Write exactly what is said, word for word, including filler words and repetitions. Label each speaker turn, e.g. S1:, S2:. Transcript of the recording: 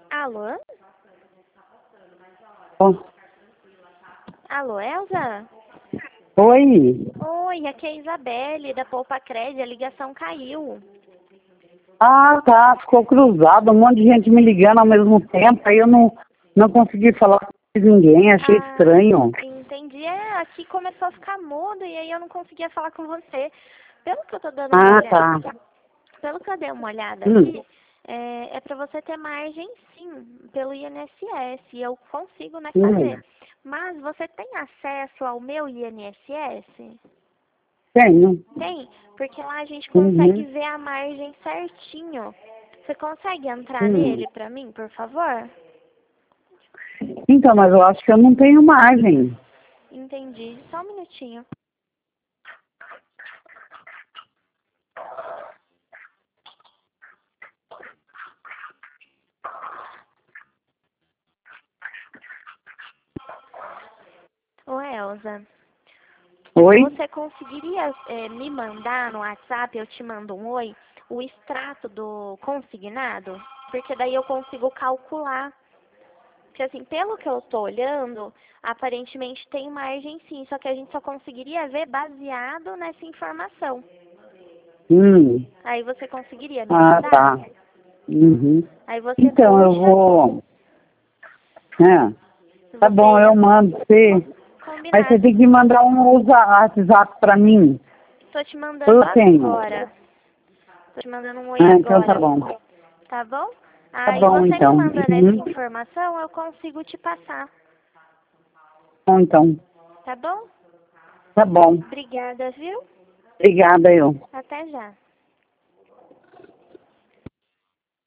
S1: Alô?
S2: Oh.
S1: Alô, Elza?
S2: Oi.
S1: Oi, aqui é a Isabelle, da Poupa Crédito, a ligação caiu.
S2: Ah, tá. Ficou cruzado, um monte de gente me ligando ao mesmo tempo, aí eu não, não consegui falar com ninguém, achei
S1: Ah,
S2: estranho.
S1: entendi. É, aqui começou a ficar mudo e aí eu não conseguia falar com você. Pelo que eu tô dando uma
S2: Ah,
S1: olhada,
S2: tá.
S1: pelo que eu dei uma olhada
S2: Hum.
S1: aqui, é, é para você ter margem sim, pelo I N S S, e eu consigo, né,
S2: Hum.
S1: fazer. Mas você tem acesso ao meu I N S S?
S2: Tenho.
S1: Tem, porque lá a gente consegue
S2: Uhum.
S1: ver a margem certinho. Você consegue entrar
S2: Hum.
S1: nele pra mim, por favor?
S2: Então, mas eu acho que eu não tenho margem.
S1: Entendi. Só um minutinho. Ô, Elza,
S2: Oi?
S1: você conseguiria eh, me mandar no WhatsApp, eu te mando um oi, o extrato do consignado? Porque daí eu consigo calcular. Porque assim, pelo que eu tô olhando, aparentemente tem margem sim, só que a gente só conseguiria ver baseado nessa informação.
S2: Hum.
S1: Aí você conseguiria me
S2: Ah,
S1: mandar?
S2: tá. Uhum.
S1: Aí você
S2: Então, eu
S1: puxa,
S2: vou... É, tá bom,
S1: você
S2: eu mando. Você... Mas você
S1: combinado.
S2: tem que mandar um usa- WhatsApp pra mim.
S1: Tô te mandando
S2: Eu tenho.
S1: agora. Tô te mandando um oi
S2: Ah, então tá
S1: agora.
S2: bom.
S1: Tá bom?
S2: Tá
S1: Aí
S2: bom,
S1: você me
S2: então.
S1: mandando essa
S2: Uhum.
S1: informação, eu consigo te passar.
S2: Bom, então.
S1: Tá bom?
S2: Tá bom.
S1: Obrigada, viu?
S2: Obrigada, eu.
S1: Até já.